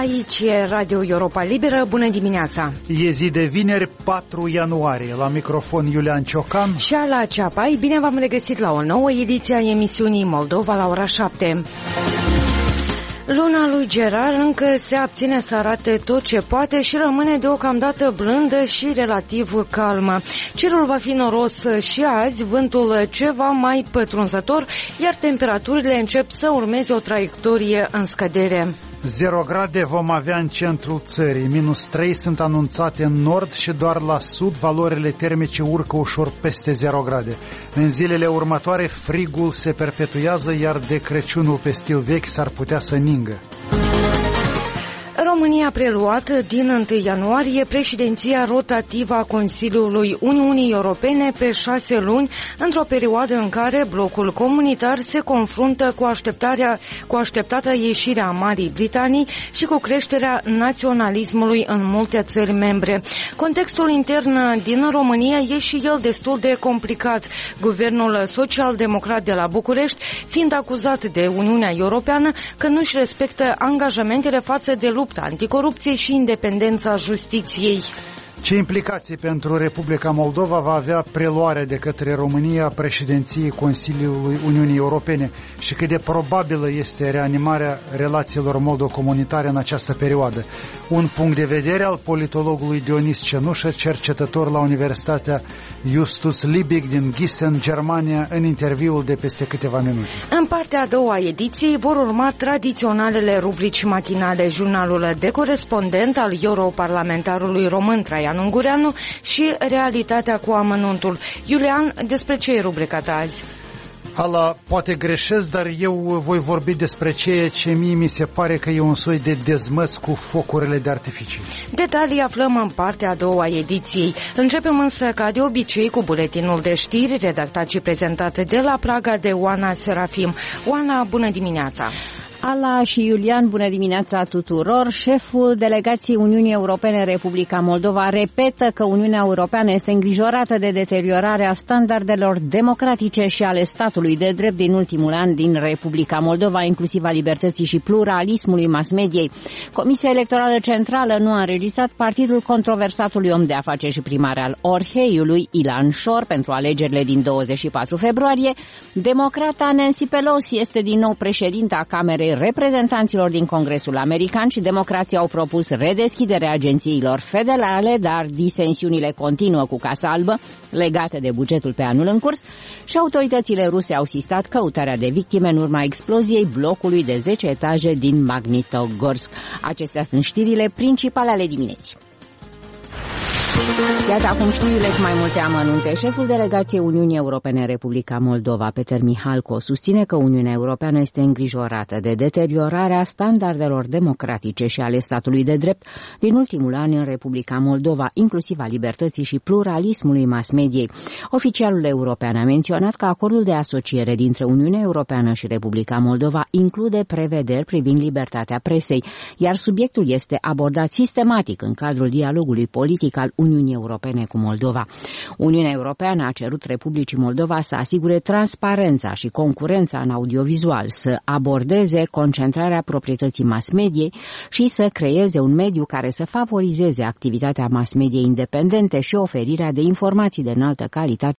Aici e Radio Europa Liberă. Bună dimineața! E zi de vineri, 4 ianuarie. La microfon Iulian Ciocan și Ala Ceapai. Bine v-am regăsit la o nouă ediție a emisiunii Moldova la ora 7. Luna lui Gerard încă se abține să arate tot ce poate și rămâne deocamdată blândă și relativ calmă. Cerul va fi noros și azi, vântul ceva mai pătrunzător, iar temperaturile încep să urmeze o traiectorie în scădere. 0 grade vom avea în centrul țării, -3 sunt anunțate în nord și doar la sud valorile termice urcă ușor peste 0 grade. În zilele următoare frigul se perpetuează, iar de Crăciunul pe stil vechi s-ar putea să ningă. România a preluat din 1 ianuarie președinția rotativă a Consiliului Uniunii Europene pe 6 luni, într-o perioadă în care blocul comunitar se confruntă cu așteptata ieșire a Marii Britanii și cu creșterea naționalismului în multe țări membre. Contextul intern din România e și el destul de complicat. Guvernul social-democrat de la București fiind acuzat de Uniunea Europeană că nu-și respectă angajamentele față de lupta anticorupție și independența justiției. Ce implicații pentru Republica Moldova va avea preluarea de către România președinției Consiliului Uniunii Europene și cât de probabilă este reanimarea relațiilor moldo-comunitare în această perioadă? Un punct de vedere al politologului Dionis Cenușă, cercetător la Universitatea Justus Liebig din Gießen, Germania, în interviul de peste câteva minute. În partea a doua ediției vor urma tradiționalele rubrici matinale, jurnalul de corespondent al europarlamentarului român Traian Ungureanu și realitatea cu amănuntul. Iulian, despre ce e rubrica ta azi? Ala, poate greșesc, dar eu voi vorbi despre ceea ce mie mi se pare că e un soi de dezmăț cu focurile de artificii. Detalii aflăm în partea a doua ediției. Începem însă, ca de obicei, cu buletinul de știri, redactat și prezentat de la Praga de Oana Serafim. Oana, bună dimineața! Ala și Iulian, bună dimineața tuturor! Șeful delegației Uniunii Europene în Republica Moldova repetă că Uniunea Europeană este îngrijorată de deteriorarea standardelor democratice și ale statului de drept din ultimul an din Republica Moldova, inclusiv a libertății și pluralismului mass-mediei. Comisia Electorală Centrală nu a înregistrat partidul controversatului om de afaceri și primar al Orheiului, Ilan Șor, pentru alegerile din 24 februarie. Democrata Nancy Pelosi este din nou președinta Camerei Reprezentanților din Congresul American și democrații au propus redeschiderea agențiilor federale, dar disensiunile continuă cu Casa Albă legate de bugetul pe anul în curs și autoritățile ruse au sistat căutarea de victime în urma exploziei blocului de 10 etaje din Magnitogorsk. Acestea sunt știrile principale ale dimineții. Iată acum știrile cu mai multe amănunte. Șeful delegației Uniunii Europene în Republica Moldova, Peter Mihalco, susține că Uniunea Europeană este îngrijorată de deteriorarea standardelor democratice și ale statului de drept din ultimul an în Republica Moldova, inclusiv a libertății și pluralismului mass-mediei. Oficialul european a menționat că acordul de asociere dintre Uniunea Europeană și Republica Moldova include prevederi privind libertatea presei, iar subiectul este abordat sistematic în cadrul dialogului politic al Uniunii Europene cu Moldova. Uniunea Europeană a cerut Republicii Moldova să asigure transparența și concurența în audiovizual, să abordeze concentrarea proprietății mass-mediei și să creeze un mediu care să favorizeze activitatea mass-mediei independente și oferirea de informații de înaltă calitate